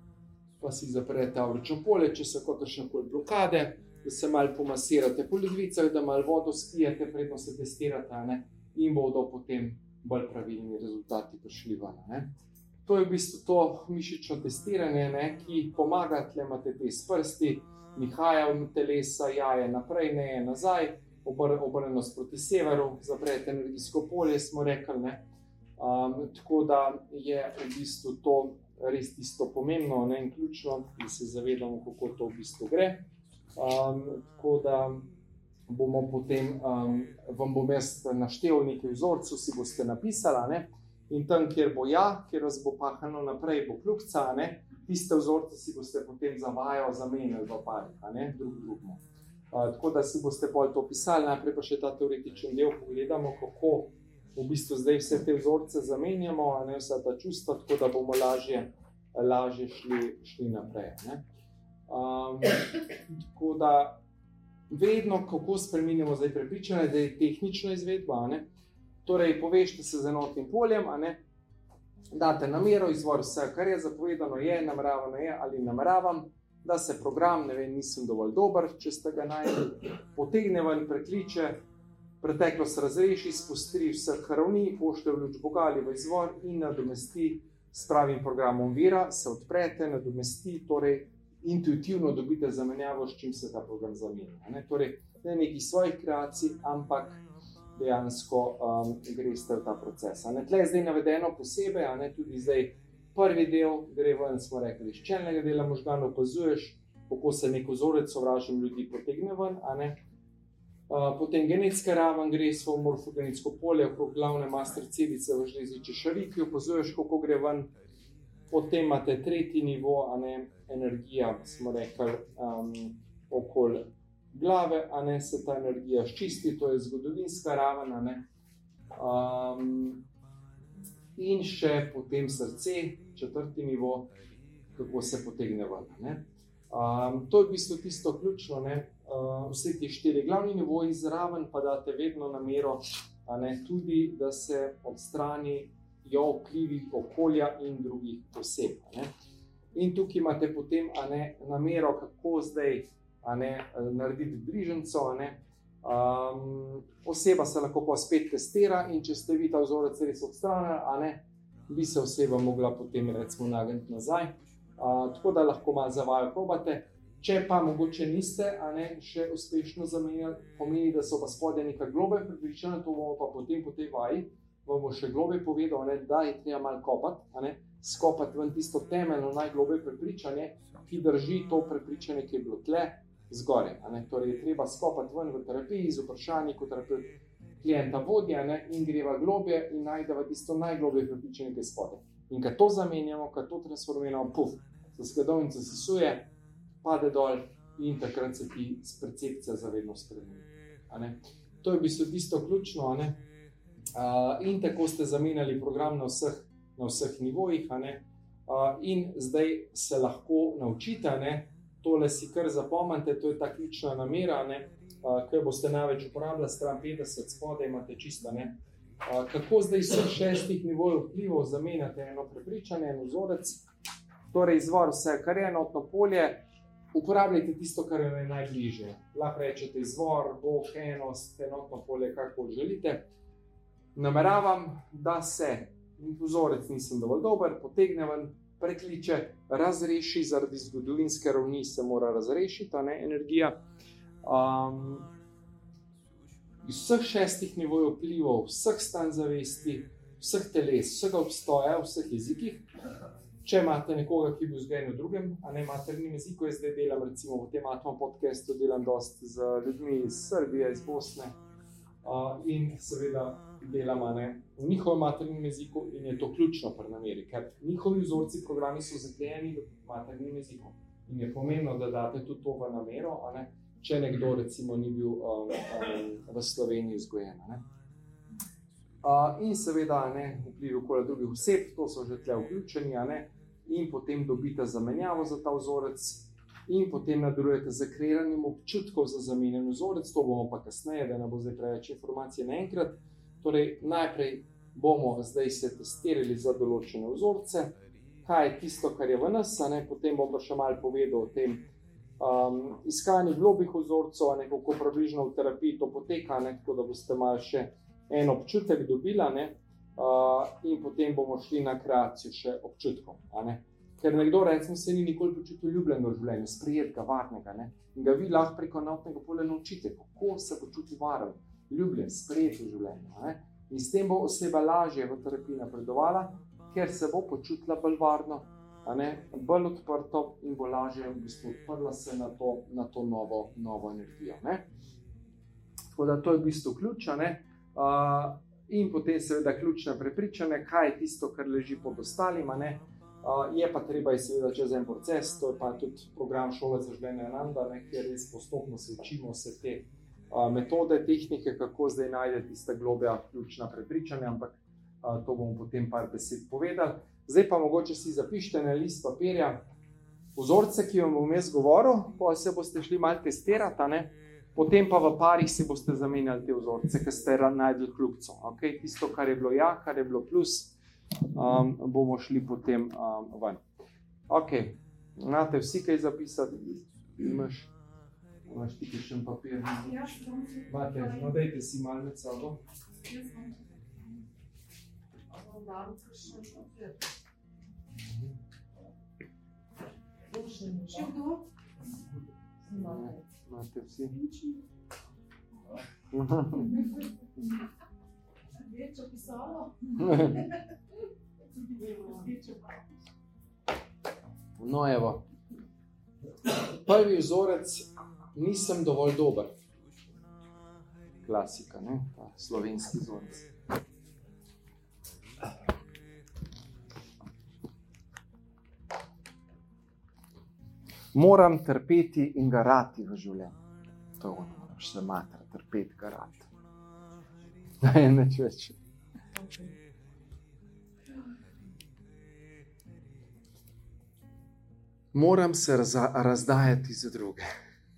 pa si zaprete avrično polje, če so kakršnekoli blokade, da se malo pomasirate po ledvicah, da malo vodo spijete, predno se testirate, ne, in bodo potem bolj pravilni rezultati prišli ven, ne. To je v bistvu to mišično testiranje, ne, ki pomaga, tle imate te s prsti, nihaja v telesa, jaje naprej, ne je nazaj, obr obrnenost proti severu, zaprete energijsko polje, smo rekli, ne. Um, tako da je v bistvu to res tisto pomembno, ne, in ključno, da se zavedamo, kako to v bistvu gre. Um, tako da bomo potem, um, vam bom jaz naštel nekaj vzorcev, si boste napisala, ne, in tam, kjer bo ja, kjer vas bo pahano naprej, bo kljukca, ne, tiste vzorce si boste potem za vajo zamenjali v parih, ne, drug drugmo. Uh, tako da si boste pol to pisali, najprej pa še ta teoretičen del pogledamo, kako v bistvu zdaj vse te vzorce zamenjamo, a ne, vsa ta čustva, tako da bomo lažje, lažje šli, šli naprej, ne. Um, tako da vedno, kako spreminjamo zdaj prepričanje, da je tehnična izvedba, a ne. Torej, povežite se z enotnim poljem, a ne, date namero, izvor vse, kar je zapovedano, je, nameravano je ali nameravam, da se program, ne vem, nisem dovolj dober, če ste ga našli, potegne ven, prekliče, preteklost razreši, spustri vseh ravni, pošlje v luč Boga ali v izvor in nadomesti s pravim programom vira, se odprete, nadomesti, torej intuitivno dobite zamenjavo, s čim se ta program zamenja, ne, torej ne nekih svojih kreacij, ampak dejansko um, greste v ta proces. A ne, tle je zdaj navedeno posebej, a ne, tudi zdaj prvi del gre ven, smo rekli, iz čelnega dela možganov, opazuješ, kako se nek vzorec sovražnim ljudi potegne ven, a ne. Uh, potem genetska raven gre svojo morfogenetsko polje, okrog glavne master celice v žlezi češariki, opazuješ, kako gre ven. Potem imate tretji nivo, a ne, energija, smo rekli, um, okoli glave, a ne, se ta energija ščisti, to je zgodovinska raven, a ne. Um, in še potem srce, četrti nivo, kako se potegne ven, ne. Um, to je v bistvu tisto ključno, ne. Uh, vse ti štiri glavni nivoji zraven pa date vedno namero, a ne, tudi, da se odstranijo vplivi okolja in drugih oseb, a ne. In tukaj imate potem, a ne, namero, kako zdaj, a ne, narediti bližnjico, a ne. Um, oseba se lahko pa spet testira in če ste vi ta vzorec res odstranili, a ne, bi se oseba mogla potem recimo nagniti nazaj, uh, tako da lahko malo za vajo probate. Če pa mogoče niste, a ne, še uspešno zamenjali, pomeni, da so pa spodaj neka globe prepričanja, to bomo pa potem po tej vaji, vam bo še globe povedal, a ne, da je treba malo kopati, a ne, skopati ven tisto temeljno najglobe prepričanje, ki drži to prepričanje, ki je bilo tle, zgoraj, a ne, torej je treba skopati ven v terapiji z vprašanji, kot terapeut klienta vodja, ne, in greva globje in najdeva tisto najglobje prepričanje, ki je spodaj. In kad to zamenjamo, kad to transformiramo, puf, se skladovnica sesuje, pade dol in takrat se ti percepcija zavedno spremeni, a ne. To je v bistvu tisto ključno, a ne. Uh, in tako ste zamenjali program na vseh, na vseh nivojih, a ne. Uh, in zdaj se lahko naučite, a ne, tole si kar zapomnite, to je ta ključna namera, ne, uh, ki boste največ uporabljali, stran petdeset, spodaj imate čisto, ne. Uh, kako zdaj vseh šestih nivojev vplivov zamenjate eno prepričanje, en vzorec, torej izvor vse, kar je enotno polje, uporabljajte tisto, kar je najbližje. Lahko rečete izvor, Bog, enost, enotno polje, kako želite. Nameravam, da se vzorec nisem dovolj dober, potegne ven, prekliče, razreši, zaradi zgodovinske ravni se mora razrešiti, a ne, energija. Um, iz vseh šestih nivojev vplivov, vseh stanj zavesti, vseh teles, vsega obstoja, vseh jezikih. Če imate nekoga, ki bi vzgajen v drugem, a ne maternim jeziku, jaz zdaj delam, recimo v tem Atma podcastu delam dosti z ljudmi iz Srbije, iz Bosne, uh, in seveda delamo ne, v njihovem maternem jeziku in je to ključno pri nameri, ker njihovi vzorci programi so zaklejeni v maternem jeziku in je pomembno, da date tudi to v namero, a ne, če nekdo recimo ni bil um, um, v Sloveniji vzgojen. Ne. Uh, in seveda ne, vpliv okoli drugih oseb, to so že tle vključeni, a ne, in potem dobite zamenjavo za ta vzorec in potem nadaljujete z kreiranjem občutkov za zamenjen vzorec, to bomo pa kasneje, da ne bo zdaj preveč informacije naenkrat. Torej, najprej bomo zdaj se testirali za določene vzorce, kaj je tisto, kar je v nas, a ne, potem bom pa še malo povedal o tem um, iskanju globih vzorcev, a ne, kako približno v terapiji to poteka, ne, tako da boste malo še en občutek dobila, ne, uh, in potem bomo šli na kreacijo še občutkov, a ne. Ker nekdo recimo se ni nikoli počutil ljubljenega v življenju, sprejetega, varnega, ne, in ga vi lahko preko notnega polja naučite, kako se počuti varen, ljubljen, sprejet v življenju, a ne. In s tem bo oseba lažje v terapiji napredovala, ker se bo počutila bolj varno, a ne, bolj odprto in bo lažje v bistvu odprla se na to, na to novo, novo energijo, ne. Tako da to je v bistvu ključ, a ne. Uh, in potem seveda ključne prepričanje, kaj je tisto, kar leži pod ostalima, ne. Uh, je pa treba je seveda čez en proces, to je pa tudi program Šole za življenje Ananda, ne, kjer res postopno se učimo vse te uh, metode, tehnike, kako zdaj najde tiste globja ključna prepričanja, ampak uh, to bomo potem par besed povedali. Zdaj pa mogoče si zapišite na list papirja vzorce, ki vam bom jaz govoril, pa se boste šli malo testirati, ne. Potem pa v parih si boste zamenjali te vzorce, ki ste najdli kljubico. Okay? Tisto, kar je bilo ja, kar je bilo plus, um, bomo šli potem um, ven. Ok, imate vsi kaj zapisati? Imaš, imaš ti kakšen papir? Ja, imate, no dajte si malo med sabo. Še kdo? Imate vsi? Rdečo pisalo? No evo, prvi vzorec, nisem dovolj dober. Klasika, ne? Ta slovenski vzorec. Moram trpeti in garati v življenju. To moraš se matra, trpeti, garati. Ne, neč več. Moram se razda razdajati za druge.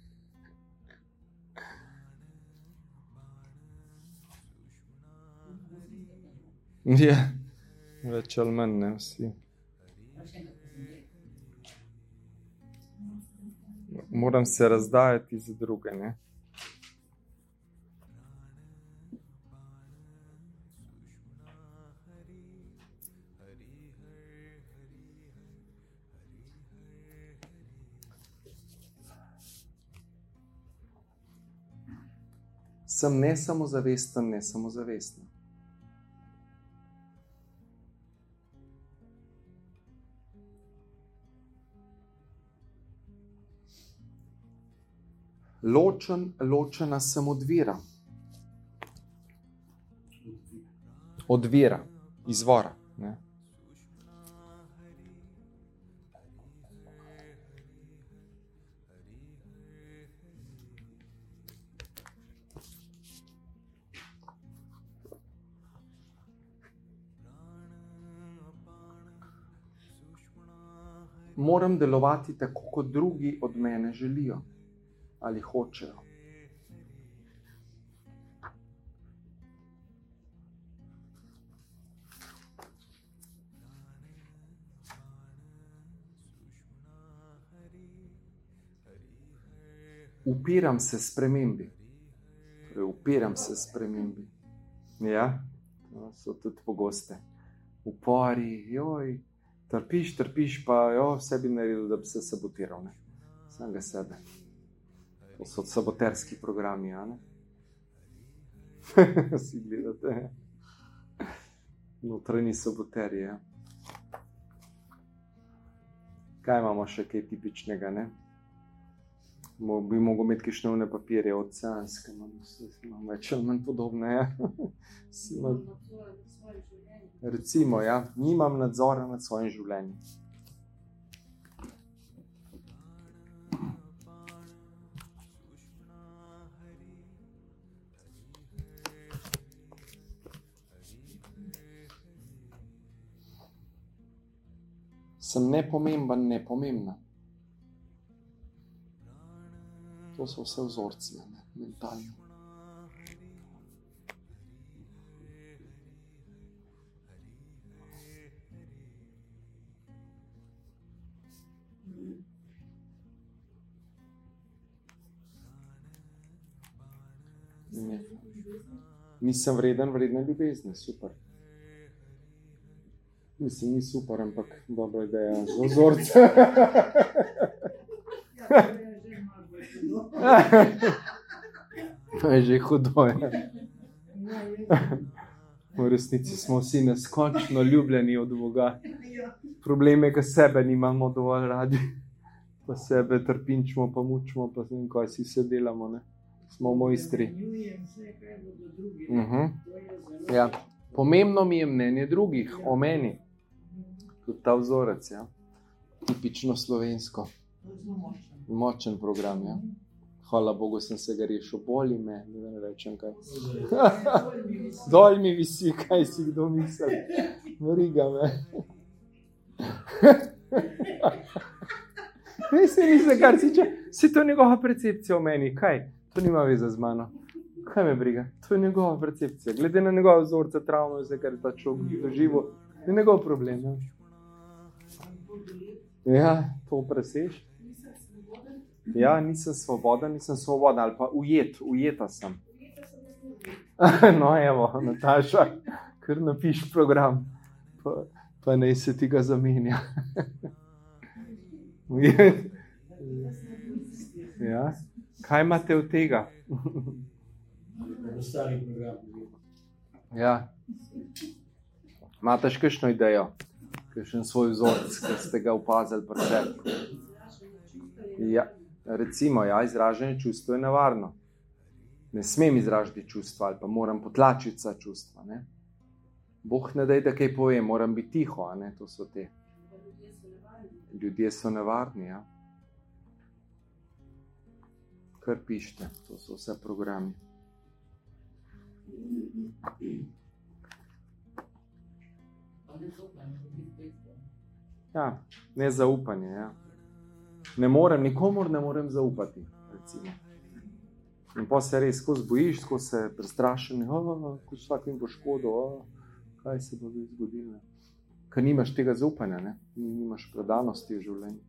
Ja, več ali manj, ne vsi. Moram se razdajati za druge, ne. Sem ne samozavesten, ne samozavestna. Ločen, ločena sem od vira. Od vira, izvora. Ne? Moram delovati tako, kot drugi od mene želijo. Ali hočejo. Upiram se spremembi. Torej, upiram se spremembi. Ja, to so tudi pogoste. Upori, joj, trpiš, trpiš, pa jo, vse bi naredil, da bi se sabotiral, ne. Samega sebe. To so saboterski programi, a ne? Vsi gledate. Notranji saboterji, ja. Kaj imamo še kaj tipičnega, ne? Mo, bi mogel imeti kakšne papirje oceanske, imam več ali manj podobne. Ja. Recimo, ja, nimam nadzora nad svojim življenjem. Sem nepomemben, nepomembna. To so vse vzorci, ne, mentalni. Ne. Nisem vreden, vredne ljubezni, super. Mislim, ni super, ampak dobra ideja za vzorce. To je že hudo, ja. V resnici smo vsi neskončno ljubljeni od Boga. Problem je, ko sebe nimamo dovolj radi. Pa sebe trpinčimo, pa mučimo, pa ne vem, kaj si se delamo, ne. Smo mojstri. Uh-huh. Ja. Pomembno mi je mnenje drugih o meni. Tudi ta vzorec, ja. Tipično slovensko. Močen program, ja. Hvala Bogu, sem se ga rešil. Boli me, ne rečem kaj. Dol mi visi, kaj si kdo misli. Vriga me. Ne se misli, kar si če. Si to njegova percepcija o meni, kaj? To nima veze z mano. Kaj me briga? To je njegova percepcija. Glede na njegove vzorce, travmo, vse, kar je ta človek doživel, je njegov problem. Ja, ja, to preseš. Ja, nisem svoboden, nisem svoboden, ali pa ujet, ujeta sem. No, evo, Nataša, kar napiš program, pa, pa naj se ti ga zamenja. Ujet. Ja. Kaj imate od tega? Ja. Imate še kakšno idejo? Kakšen svoj vzorec, ki ste ga opazili pri sebi? Ja. Recimo, ja, izražanje čustva je nevarno. Ne smem izražati čustva ali pa moram potlačiti vsa čustva. Ne? Bog ne daj, da kaj povem, moram biti tiho, a ne, to so te. Ljudje so nevarni, ja. Kar pišite, to so vse programi. Ja, nezaupanje, ja. Ne morem, nikomor ne morem zaupati, recimo. In pa se res skozi bojiš, skozi se prestrašen, ko vsakim bo škodo, kaj se bo zgodilo. Ker nimaš tega zaupanja, ne? Nimaš predanosti v življenju.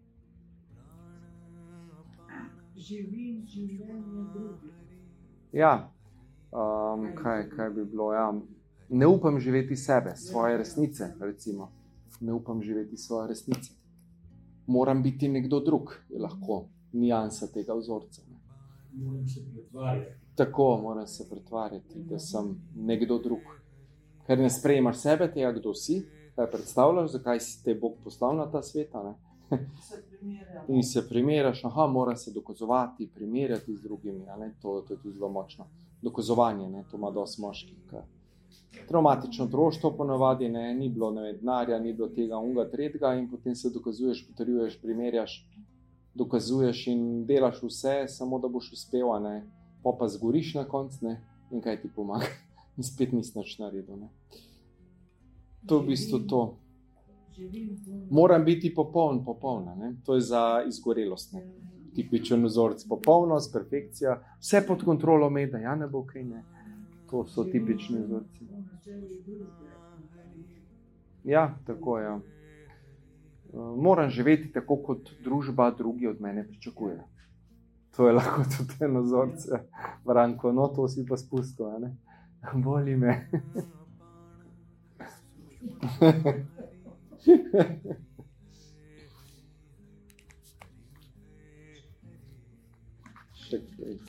Živim življenje drugih. Ja, um, kaj, kaj bi bilo, ja. Ne upam živeti sebe, svoje resnice, recimo. Ne upam živeti svoje resnice. Moram biti nekdo drug, je lahko nijansa tega vzorca. Ne? Moram se pretvarjati. Tako, moram se pretvarjati, da sem nekdo drug. Ker ne sprejemaš sebe, tega, kdo si, kaj predstavljaš, zakaj si te Bog poslal na ta sveta, ne? Se primerjamo. In se primerjaš, aha, moram se dokazovati, primerjati z drugimi, a ne? To, to je tudi zelo močno. Dokazovanje, ne? To ima dosti moških, ker traumatično otroštvo ponavadi, ne, ni bilo ne vem, denarja, ni bilo tega, unga, tretjega in potem se dokazuješ, potrjuješ, primerjaš, dokazuješ in delaš vse, samo da boš uspel, ne, pa pa zgoriš na konc, ne, in kaj ti pomaga. In spet nisi nič naredil, ne. To je v bistvu to. Moram biti popoln, popolna, ne. To je za izgorelost, ne. Tipičen vzorec, popolnost, perfekcija, vse pod kontrolo me, da ja ne bo kaj, ne. To so tipični vzorci. Ja, tako je. Ja. Moram živeti tako, kot družba drugi od mene pričakuje. To je lahko tudi eno vzorce. Branko, no to si pa spustil, a ne? Boli me. Še kaj.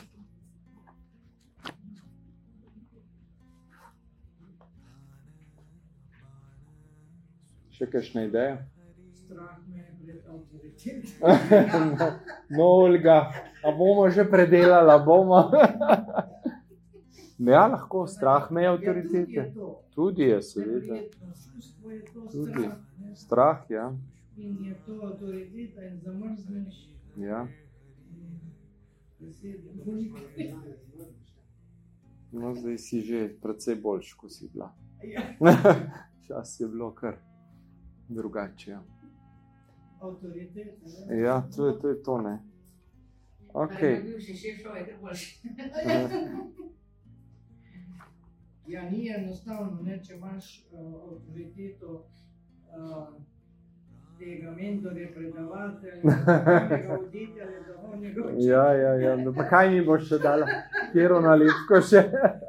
Še kakšna ideja? Strah me je pred avtoritete. No, Olga, a bomo že predelala, bomo. Ja, lahko, strah me je avtoritete. Tudi je, seveda. Neprijetno čustvo je to Tudi. strah. Ne? Strah, ja. In je to avtoriteta in zamrzneš. Ja. Besede boli. No, zdaj si že precej boljš, ko si bila. Ja, Čas je bilo kar drugače. Ja, avtoriteta. Ne? ja to, je, to je to, ne. Okay. Ja, ni enostavno, ne, če imaš uh, avtoriteto uh, tega mentorja, predavatelja, tega voditelja, duhovnega učitelja. Ja, ja, ja. No, pa kaj mi boš še dala? Kjero nalepko še?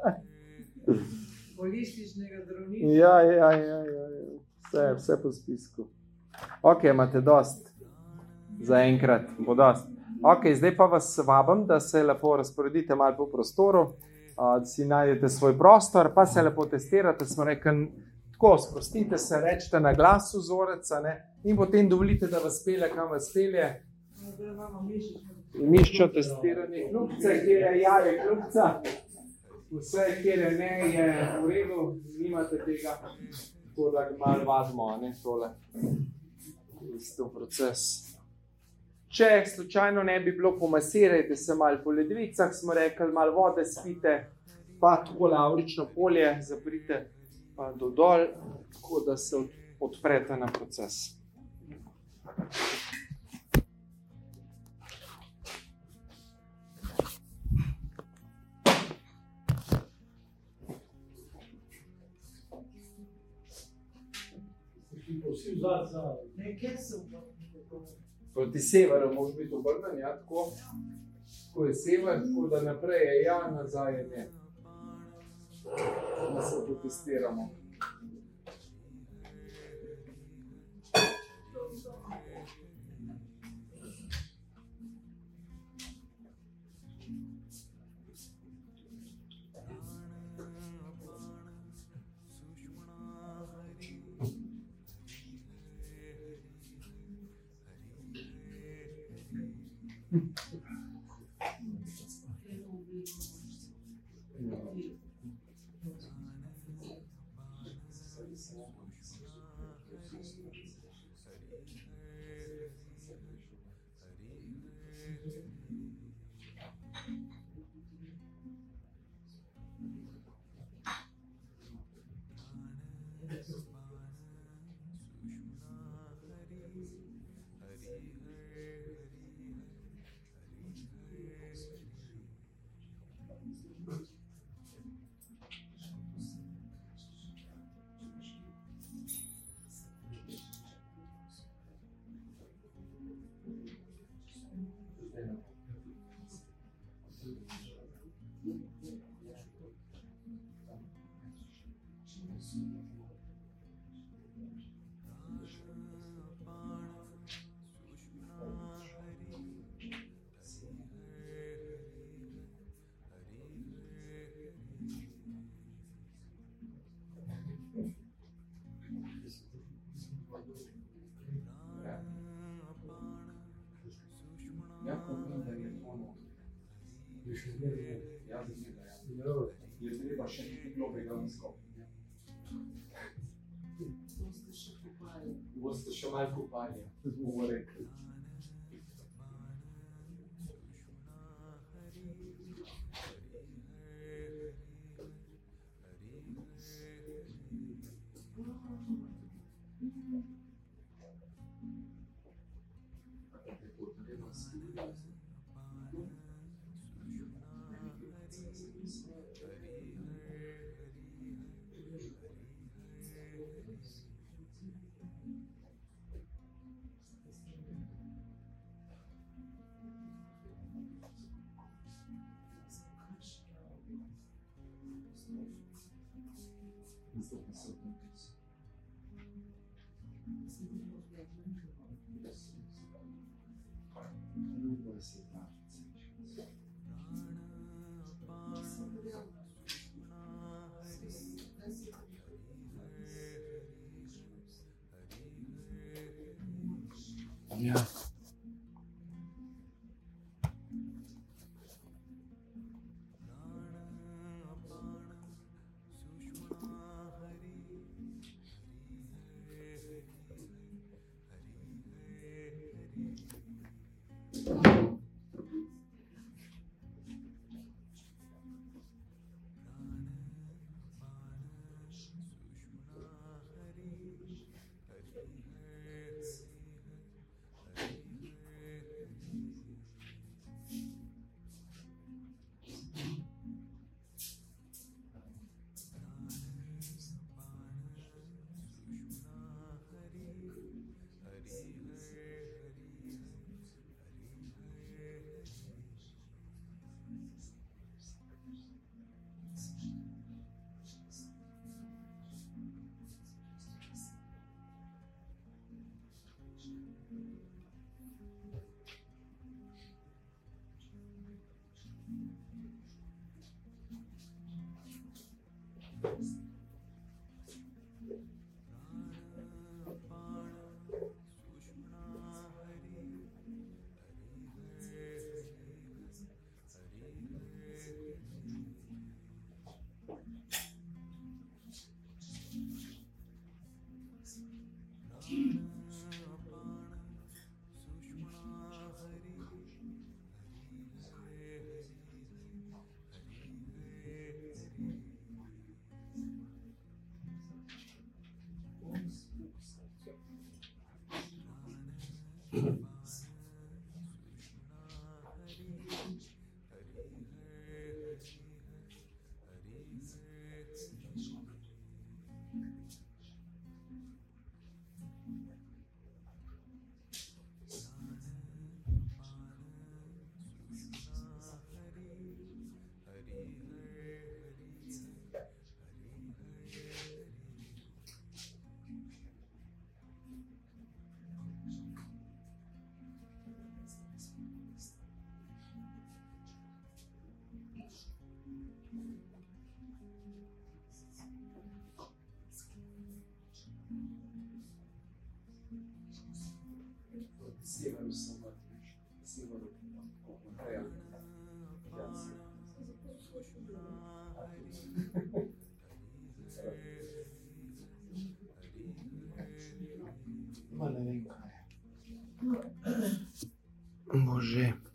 Holističnega zdravnika. Ja, ja, ja, ja, ja. Vse, vse po spisku. Ok, imate dost. Za enkrat bo dost. Ok, zdaj pa vas vabim, da se lepo razporedite malo po prostoru, a, da si najdete svoj prostor, pa se lepo testirate, smo rekli, tako, sprostite se, rečete na glas vzorec, ne, in potem dovolite, da vas pelje, kam vas pelje. Zdaj imamo mišično. Miščo testiranje kljubce, kjer je ja, je kljubca, vse, kjer je ne, je v redu, nimate tega, tako da malo vadimo, ne, tole, isto proces. Če slučajno ne bi bilo, pomasirajte se malo po ledvicah, smo rekli, malo vode spite, pa tako lavrično polje zaprite pa do dol, tako da se odprete na proces. Vsi vzad za... Ne, kjer so pa? Proti severu moraš biti obrnen, ja, tako. Ko je sever, tako da naprej je ja, nazaj je ne. Da se potestiramo. Je treba še nekaj globega naskopiti. Boste še malo kopali, bomo rekli. Ja. Ma ne vem kaj. Bože.